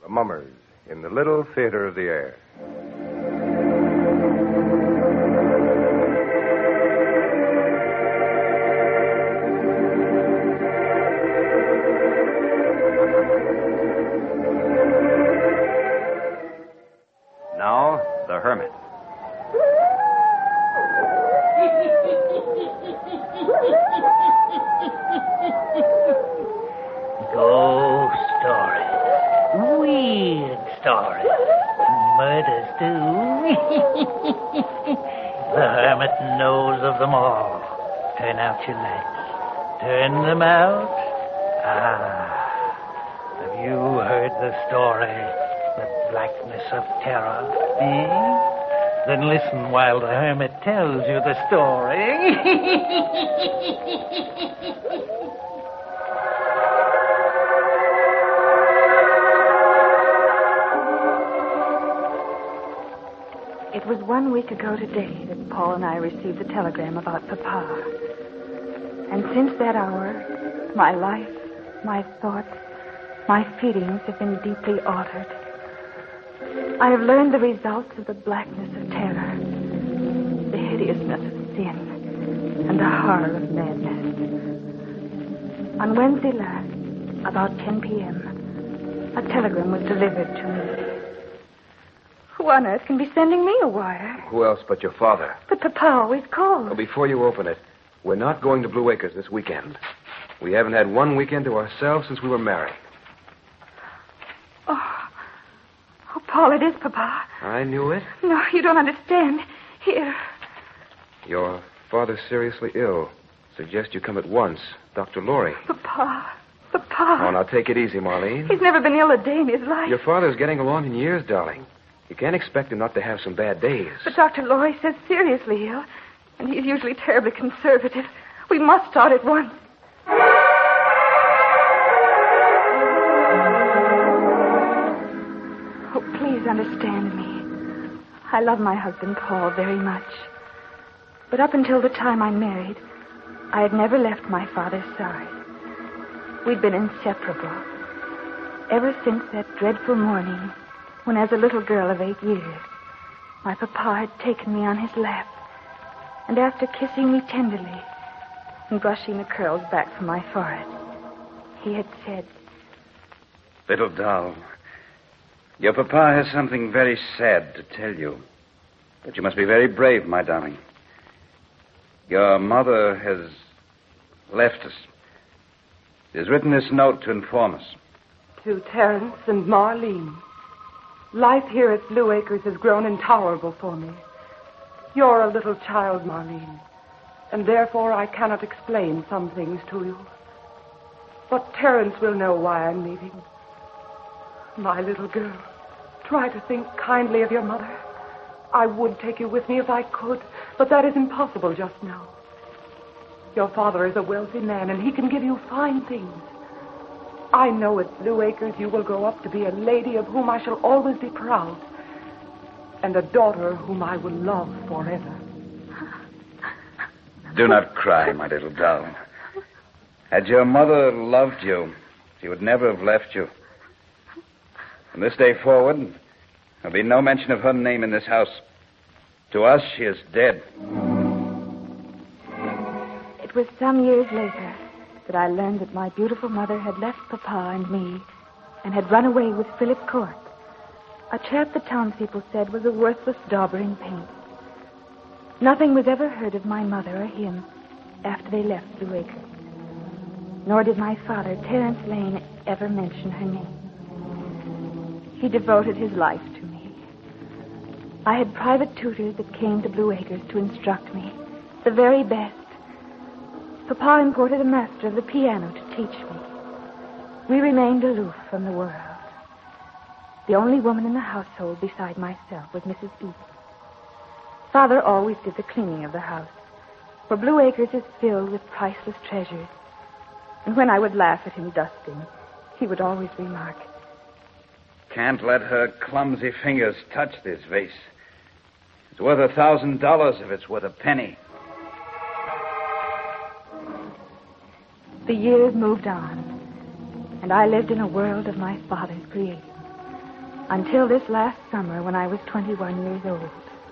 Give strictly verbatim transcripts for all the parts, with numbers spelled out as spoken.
The Mummers in the Little Theater of the Air. Now, The Hermit. Ghost stories. Weird stories. Murders, too. The hermit knows of them all. Turn out your lights. Turn them out. Ah. Have you heard the story? The blackness of terror? Eh? Then listen while the hermit tells you the story. It was one week ago today that Paul and I received the telegram about Papa. And since that hour, my life, my thoughts, my feelings have been deeply altered. I have learned the results of the blackness of terror, the hideousness of sin, and the horror of madness. On Wednesday last, about ten p.m., a telegram was delivered to me. Who on earth can be sending me a wire? Who else but your father? But Papa always calls. Well, before you open it, we're not going to Blue Acres this weekend. We haven't had one weekend to ourselves since we were married. Oh, oh, Paul, it is Papa. I knew it. No, you don't understand. Here. Your father's seriously ill. Suggest you come at once. Doctor Laurie. Papa. Papa. Oh, now take it easy, Marlene. He's never been ill a day in his life. Your father's getting along in years, darling. You can't expect him not to have some bad days. But Doctor Laurie says seriously ill, and he's usually terribly conservative. We must start at once. Oh, please understand me. I love my husband, Paul, very much. But up until the time I married, I had never left my father's side. We'd been inseparable. Ever since that dreadful morning when, as a little girl of eight years, my papa had taken me on his lap, and after kissing me tenderly and brushing the curls back from my forehead, he had said, Little doll, your papa has something very sad to tell you, but you must be very brave, my darling. Your mother has left us. She has written this note to inform us. To Terence and Marlene. Life here at Blue Acres has grown intolerable for me. You're a little child, Marlene, and therefore I cannot explain some things to you. But Terence will know why I'm leaving. My little girl, try to think kindly of your mother. I would take you with me if I could, but that is impossible just now. Your father is a wealthy man, and he can give you fine things. I know at Blue Acres you will grow up to be a lady of whom I shall always be proud, and a daughter whom I will love forever. Do not cry, my little doll. Had your mother loved you, she would never have left you. From this day forward, there'll be no mention of her name in this house. To us, she is dead. It was some years later that I learned that my beautiful mother had left Papa and me and had run away with Philip Court, a chap the townspeople said was a worthless dauber in paint. Nothing was ever heard of my mother or him after they left Blue Acres. Nor did my father, Terence Lane, ever mention her name. He devoted his life to me. I had private tutors that came to Blue Acres to instruct me, the very best. Papa imported a master of the piano to teach me. We remained aloof from the world. The only woman in the household beside myself was Missus East. Father always did the cleaning of the house, for Blue Acres is filled with priceless treasures. And when I would laugh at him dusting, he would always remark, Can't let her clumsy fingers touch this vase. It's worth a thousand dollars if it's worth a penny. The years moved on, and I lived in a world of my father's creating. until this last summer when I was twenty-one years old.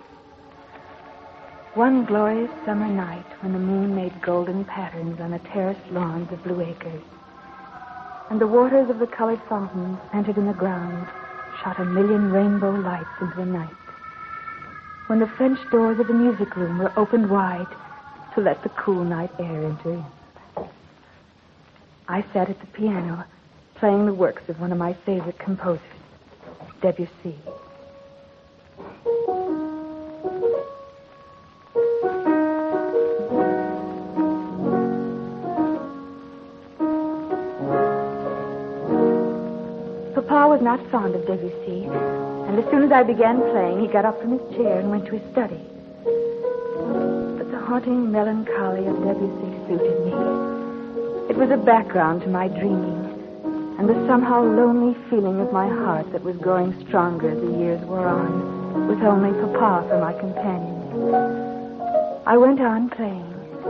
One glorious summer night when the moon made golden patterns on the terraced lawns of Blue Acres, and the waters of the colored fountains centered in the ground shot a million rainbow lights into the night, when the French doors of the music room were opened wide to let the cool night air enter in. I sat at the piano playing the works of one of my favorite composers, Debussy. Papa was not fond of Debussy, and as soon as I began playing, he got up from his chair and went to his study. But the haunting melancholy of Debussy suited me. It was a background to my dreaming, and the somehow lonely feeling of my heart that was growing stronger as the years wore on, with only Papa for my companion. I went on playing.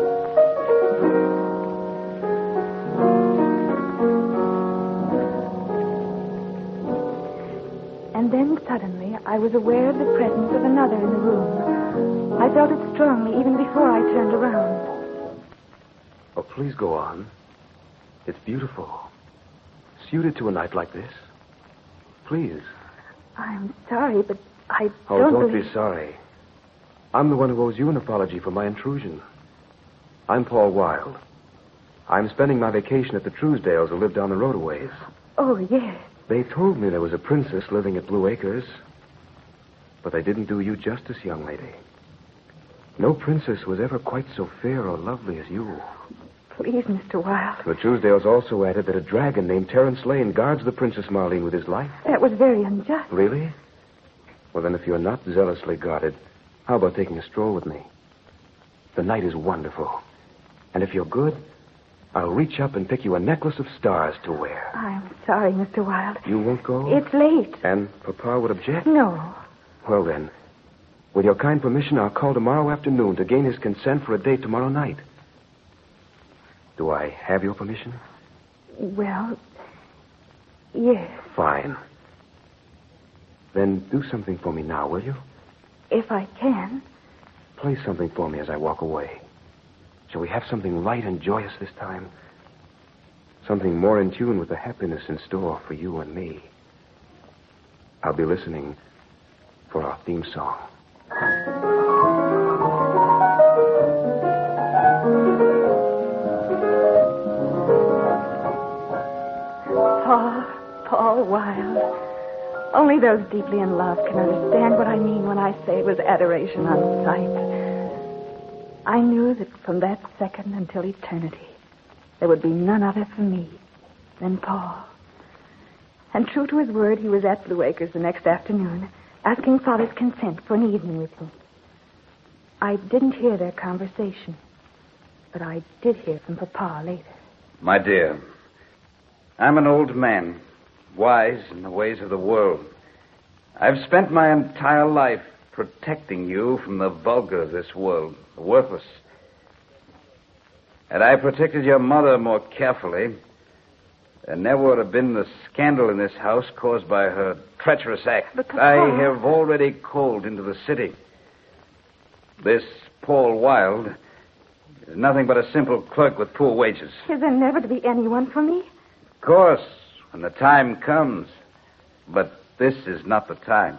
And then suddenly I was aware of the presence of another in the room. I felt it strongly even before I turned around. Oh, please go on. It's beautiful. Suited to a night like this. Please. I'm sorry, but I Oh, don't don't believe... be sorry. I'm the one who owes you an apology for my intrusion. I'm Paul Wilde. I'm spending my vacation at the Truesdales who live down the road a ways. Oh, yes. They told me there was a princess living at Blue Acres, but they didn't do you justice, young lady. No princess was ever quite so fair or lovely as you. Please, Mister Wilde. The Truesdales also added that a dragon named Terence Lane guards the Princess Marlene with his life. That was very unjust. Really? Well, then, if you're not zealously guarded, how about taking a stroll with me? The night is wonderful. And if you're good, I'll reach up and pick you a necklace of stars to wear. I'm sorry, Mister Wilde. You won't go? It's late. And Papa would object? No. Well, then, with your kind permission, I'll call tomorrow afternoon to gain his consent for a date tomorrow night. Do I have your permission? Well, yes. Fine. Then do something for me now, will you? If I can. Play something for me as I walk away. Shall we have something light and joyous this time? Something more in tune with the happiness in store for you and me. I'll be listening for our theme song. Paul, Paul Wilde. Only those deeply in love can understand what I mean when I say it was adoration on sight. I knew that from that second until eternity, there would be none other for me than Paul. And true to his word, he was at Blue Acres the next afternoon, asking Father's consent for an evening with me. I didn't hear their conversation, but I did hear from Papa later. My dear, I'm an old man, wise in the ways of the world. I've spent my entire life protecting you from the vulgar of this world, the worthless. Had I protected your mother more carefully, there never would have been the scandal in this house caused by her treacherous act. But Papa... I have already called into the city. This Paul Wilde is nothing but a simple clerk with poor wages. Is there never to be anyone for me? Of course, when the time comes. But this is not the time.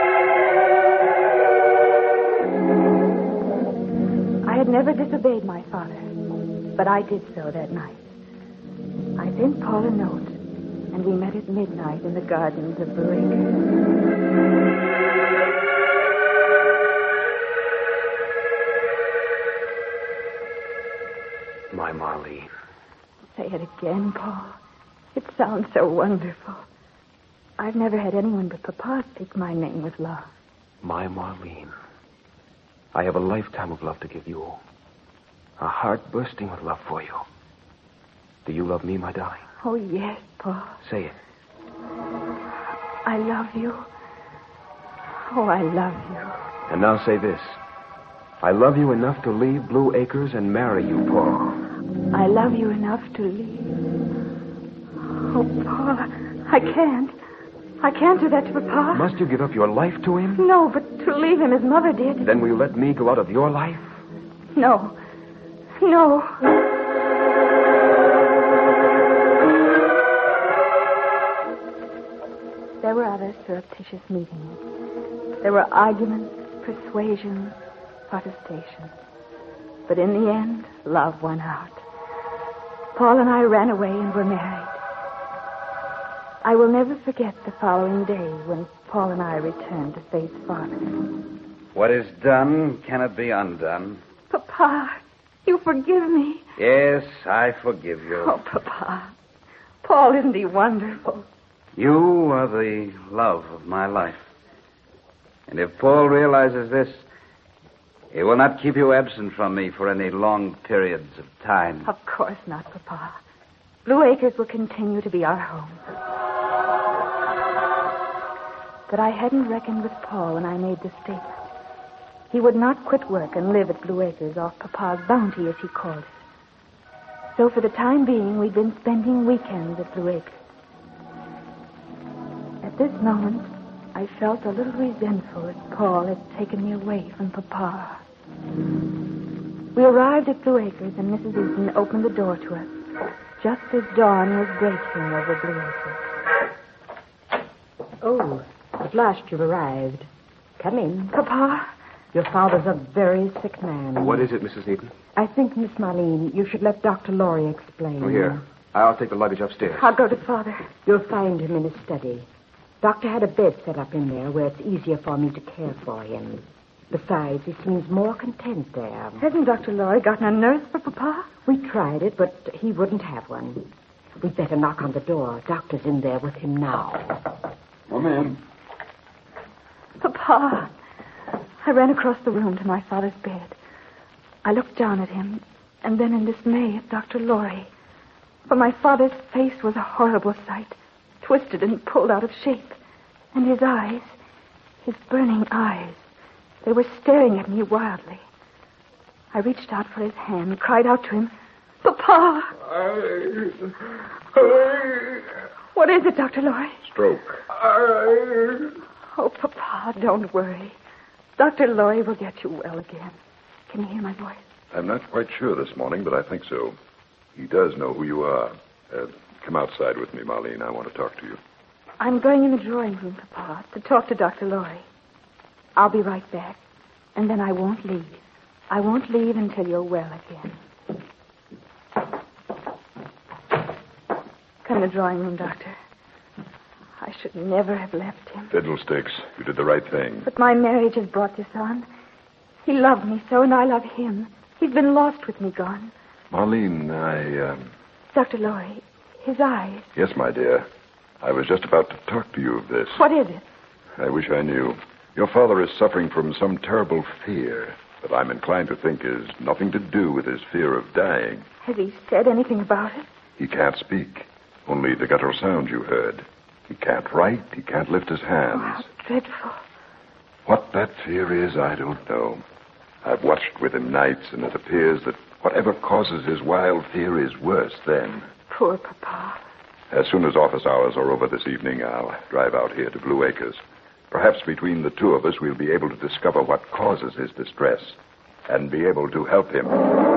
I had never disobeyed my father, but I did so that night. I sent Paul a note, and we met at midnight in the gardens of Blue Acres. My Marlene. Say it again, Paul. It sounds so wonderful. I've never had anyone but Papa speak my name with love. My Marlene. I have a lifetime of love to give you. A heart bursting with love for you. Do you love me, my darling? Oh, yes, Paul. Say it. I love you. Oh, I love you. And now say this. I love you enough to leave Blue Acres and marry you, Paul. I love you enough to leave. Oh, Paul, I can't. I can't do that to Papa. Must you give up your life to him? No, but to leave him as Mother did. Then will you let me go out of your life? No. No. There were other surreptitious meetings. There were arguments, persuasions, protestations. But in the end, love won out. Paul and I ran away and were married. I will never forget the following day when Paul and I returned to face Father. What is done cannot be undone. Papa, you forgive me. Yes, I forgive you. Oh, Papa. Paul, isn't he wonderful? You are the love of my life. And if Paul realizes this, he will not keep you absent from me for any long periods of time. Of course not, Papa. Blue Acres will continue to be our home. But I hadn't reckoned with Paul when I made the statement. He would not quit work and live at Blue Acres off Papa's bounty, as he called it. So for the time being, we'd been spending weekends at Blue Acres. At this moment, I felt a little resentful that Paul had taken me away from Papa. We arrived at Blue Acres, and Missus Eaton opened the door to us, just as dawn was breaking over Blue Acres. Oh, at last you've arrived. Come in. Papa? Your father's a very sick man. What is it, Missus Eaton? I think, Miss Marlene, you should let Doctor Laurie explain. Oh, here. I'll take the luggage upstairs. I'll go to Father. You'll find him in his study. Doctor had a bed set up in there where it's easier for me to care for him. Besides, he seems more content there. Hasn't Doctor Laurie gotten a nurse for Papa? We tried it, but he wouldn't have one. We'd better knock on the door. Doctor's in there with him now. Come in. Papa. I ran across the room to my father's bed. I looked down at him, and then in dismay at Doctor Laurie. For my father's face was a horrible sight, twisted and pulled out of shape. And his eyes, his burning eyes, they were staring at me wildly. I reached out for his hand, cried out to him, Papa! I... I... What is it, Doctor Laurie? Stroke. I... Oh, Papa, don't worry. Doctor Laurie will get you well again. Can you hear my voice? I'm not quite sure this morning, but I think so. He does know who you are. Uh, come outside with me, Marlene. I want to talk to you. I'm going in the drawing room, Papa, to talk to Doctor Laurie. I'll be right back, and then I won't leave. I won't leave until you're well again. Come in the drawing room, Doctor. I should never have left him. Fiddlesticks. You did the right thing. But my marriage has brought this on. He loved me so, and I love him. He's been lost with me gone. Marlene, I, um... Doctor Laurie, his eyes. Yes, my dear. I was just about to talk to you of this. What is it? I wish I knew. Your father is suffering from some terrible fear that I'm inclined to think is nothing to do with his fear of dying. Has he said anything about it? He can't speak. Only the guttural sounds you heard. He can't write. He can't lift his hands. Oh, how dreadful. What that fear is, I don't know. I've watched with him nights, and it appears that whatever causes his wild fear is worse then. Poor Papa. As soon as office hours are over this evening, I'll drive out here to Blue Acres. Perhaps between the two of us, we'll be able to discover what causes his distress and be able to help him.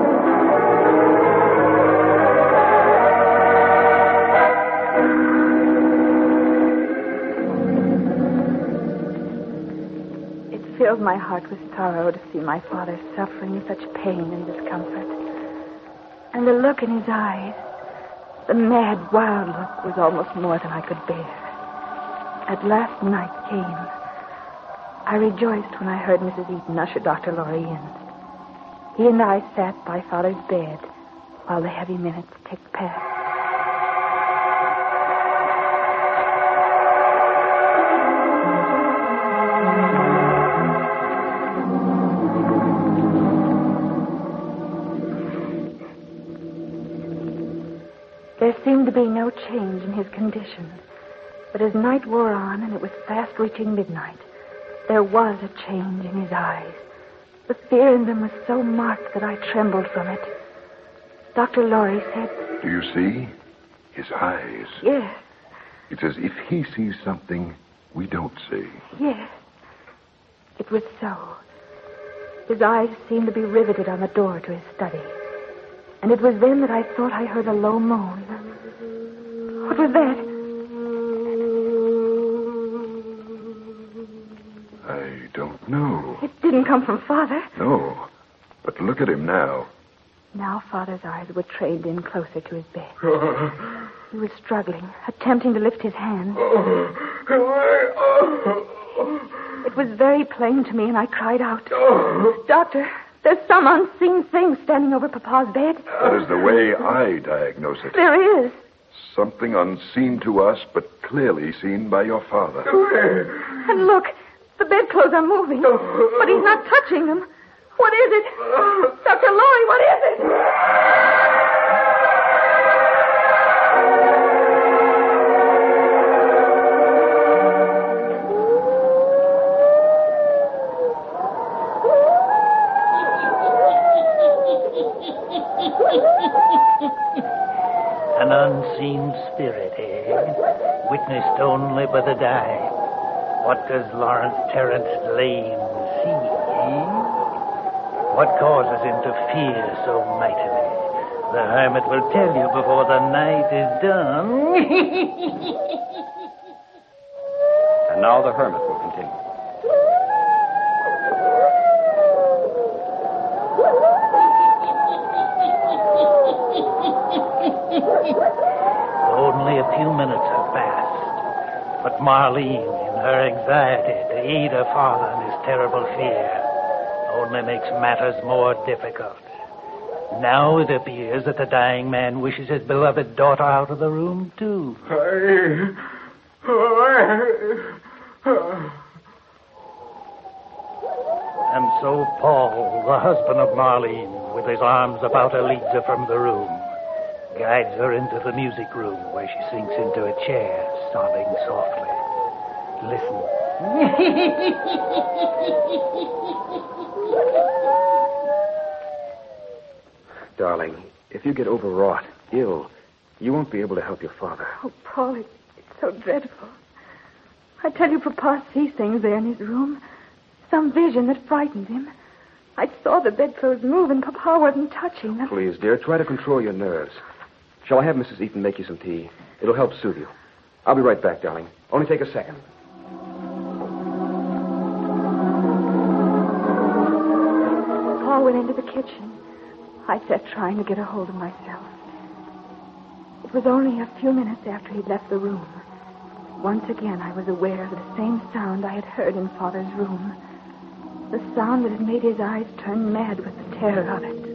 It filled my heart with sorrow to see my father suffering such pain and discomfort. And the look in his eyes, the mad, wild look, was almost more than I could bear. At last night came. I rejoiced when I heard Missus Eaton usher Doctor Laurie in. He and I sat by Father's bed while the heavy minutes ticked past. There seemed to be no change in his condition. But as night wore on and it was fast reaching midnight, there was a change in his eyes. The fear in them was so marked that I trembled from it. Doctor Laurie said... Do you see? His eyes. Yes. It's as if he sees something we don't see. Yes. It was so. His eyes seemed to be riveted on the door to his study. And it was then that I thought I heard a low moan. What was that? I don't know. It didn't come from Father. No. But look at him now. Now Father's eyes were trained in closer to his bed. He was struggling, attempting to lift his hand. It was very plain to me, and I cried out, Doctor, there's some unseen thing standing over Papa's bed. That is the way I diagnose it. There is. Something unseen to us, but clearly seen by your father. And look, the bedclothes are moving, but he's not touching them. What is it? Doctor Lorry, what is it? An unseen spirit, eh? Witnessed only by the dying. What does Lawrence Terrence Lane see, eh? What causes him to fear so mightily? The hermit will tell you before the night is done. And now the hermit will continue. Only a few minutes have passed, but Marlene, in her anxiety to aid her father in his terrible fear, only makes matters more difficult. Now it appears that the dying man wishes his beloved daughter out of the room, too. And so Paul, the husband of Marlene, with his arms about her, leads her from the room, guides her into the music room, where she sinks into a chair, sobbing softly. Listen. Darling, if you get overwrought, ill, you won't be able to help your father. Oh, Paul, it's, it's so dreadful. I tell you, Papa sees things there in his room. Some vision that frightens him. I saw the bedclothes move, and Papa wasn't touching them. Please, dear, try to control your nerves. Shall I have Missus Eaton make you some tea? It'll help soothe you. I'll be right back, darling. Only take a second. Paul went into the kitchen. I sat trying to get a hold of myself. It was only a few minutes after he'd left the room. Once again, I was aware of the same sound I had heard in Father's room. The sound that had made his eyes turn mad with the terror of it.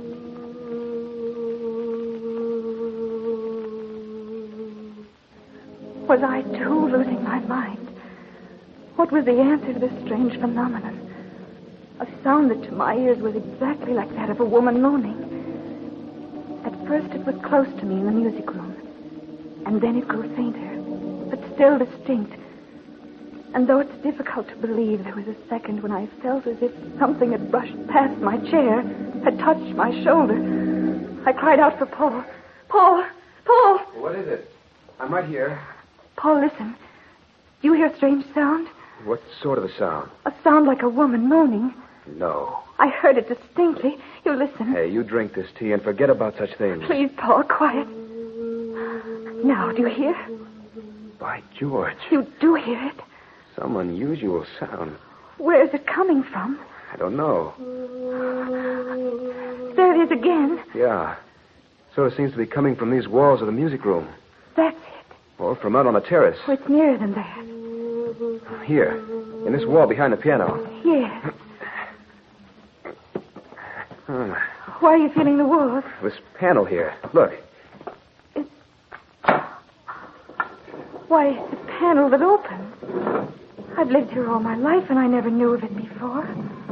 Was I, too, losing my mind? What was the answer to this strange phenomenon? A sound that to my ears was exactly like that of a woman moaning. At first it was close to me in the music room. And then it grew fainter, but still distinct. And though it's difficult to believe, there was a second when I felt as if something had brushed past my chair, had touched my shoulder. I cried out for Paul. Paul! Paul! What is it? I'm right here. Paul, listen. Do you hear a strange sound? What sort of a sound? A sound like a woman moaning. No. I heard it distinctly. You listen. Hey, you drink this tea and forget about such things. Please, Paul, quiet. Now, do you hear? By George. You do hear it. Some unusual sound. Where is it coming from? I don't know. There it is again. Yeah. Sort of seems to be coming from these walls of the music room. That's it. Or from out on the terrace. Oh, it's nearer than that. Here. In this wall behind the piano. Yes. Hmm. Why are you feeling the walls? This panel here. Look. It's... Why, it's a panel that opens. I've lived here all my life, and I never knew of it before.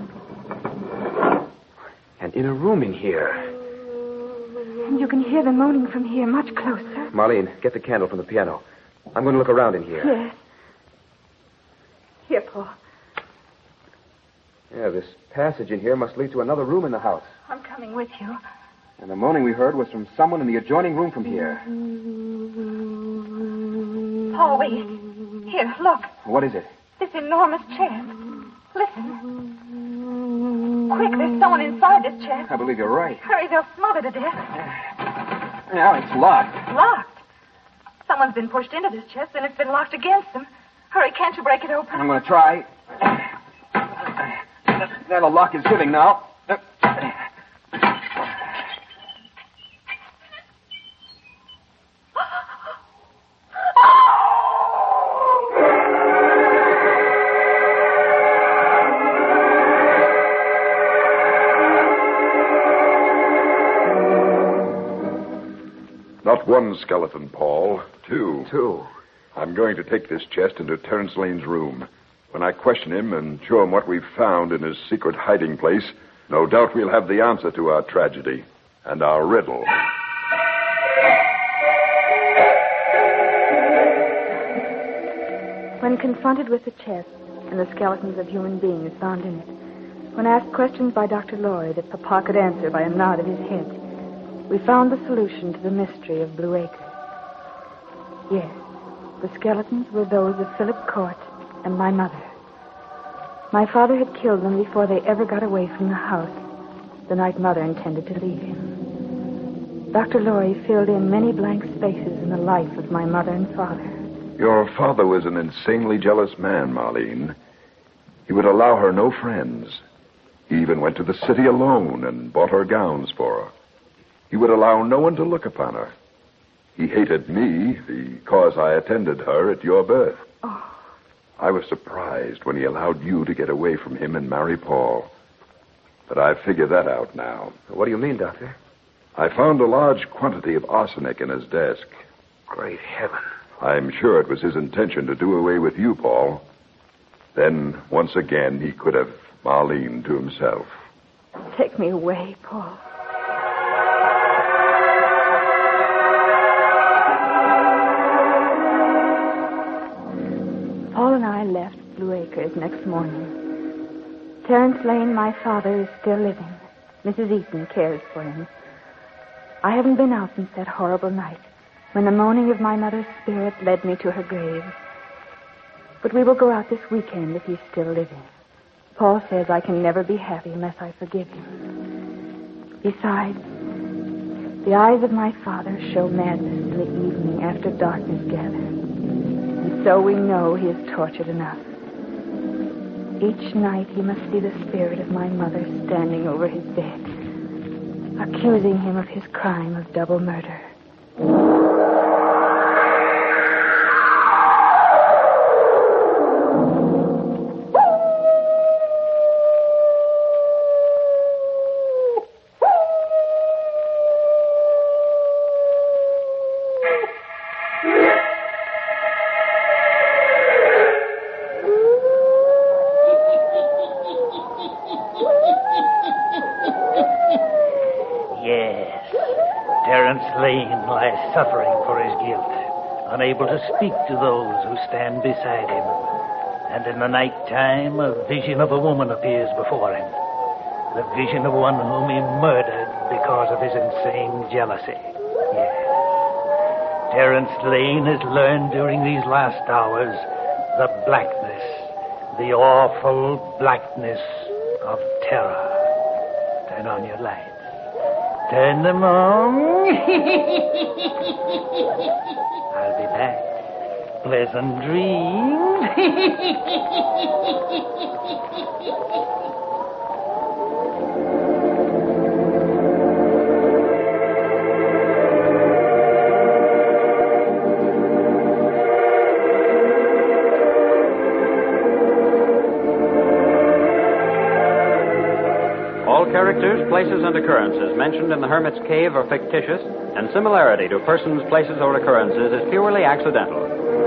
An inner room in here. And you can hear the moaning from here much closer. Marlene, get the candle from the piano. I'm going to look around in here. Yes. Here, Paul. Yeah, this passage in here must lead to another room in the house. I'm coming with you. And the moaning we heard was from someone in the adjoining room from here. Paul, wait. Here, look. What is it? This enormous chest. Listen. Quick, there's someone inside this chest. I believe you're right. Hurry, they'll smother to death. Now it's locked. Locked. Someone's been pushed into this chest, and it's been locked against them. Hurry, can't you break it open? I'm going to try. Now the lock is giving now. Not one skeleton, Paul. Two. Two. I'm going to take this chest into Terence Lane's room. When I question him and show him what we've found in his secret hiding place, no doubt we'll have the answer to our tragedy and our riddle. When confronted with the chest and the skeletons of human beings found in it, when asked questions by Doctor Lorry that Papa could answer by a nod of his head, we found the solution to the mystery of Blue Acres. Yes, the skeletons were those of Philip Court and my mother. My father had killed them before they ever got away from the house, the night Mother intended to leave him. Doctor Lorry filled in many blank spaces in the life of my mother and father. Your father was an insanely jealous man, Marlene. He would allow her no friends. He even went to the city alone and bought her gowns for her. He would allow no one to look upon her. He hated me because I attended her at your birth. Oh. I was surprised when he allowed you to get away from him and marry Paul. But I've figured that out now. What do you mean, Doctor? I found a large quantity of arsenic in his desk. Great heaven. I'm sure it was his intention to do away with you, Paul. Then, once again, he could have Marlene to himself. Take me away, Paul. Paul and I left Blue Acres next morning. Terence Lane, my father, is still living. Missus Eaton cares for him. I haven't been out since that horrible night, when the moaning of my mother's spirit led me to her grave. But we will go out this weekend if he's still living. Paul says I can never be happy unless I forgive him. Besides, the eyes of my father show madness in the evening after darkness gathers. And so we know he is tortured enough. Each night he must see the spirit of my mother standing over his bed, accusing him of his crime of double murder. Suffering for his guilt, unable to speak to those who stand beside him. And in the night time, a vision of a woman appears before him. The vision of one whom he murdered because of his insane jealousy. Yes. Terence Lane has learned during these last hours the blackness, the awful blackness of terror. Turn on your lights. Turn them on. I'll be back. Pleasant dreams. Characters, places, and occurrences mentioned in The Hermit's Cave are fictitious, and similarity to persons, places, or occurrences is purely accidental.